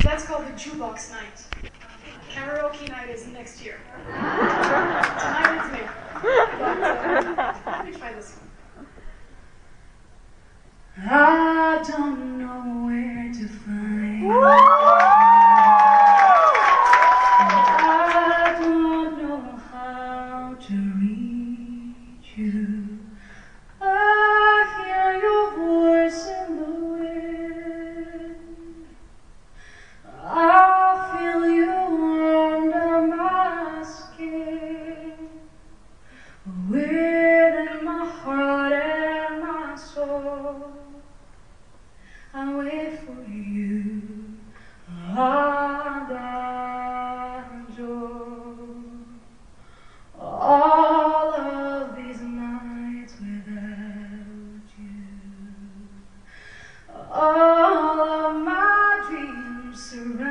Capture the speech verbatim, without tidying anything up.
That's called the jukebox night. Karaoke night is next year. Tonight it's me. But uh, let me try this one. I don't know where to find you. I don't know how to reach you. I hear your voice in the wind. I feel you under my skin, within my heart and my soul. I wait for you, Adagio. All of these nights without you, all of my dreams surround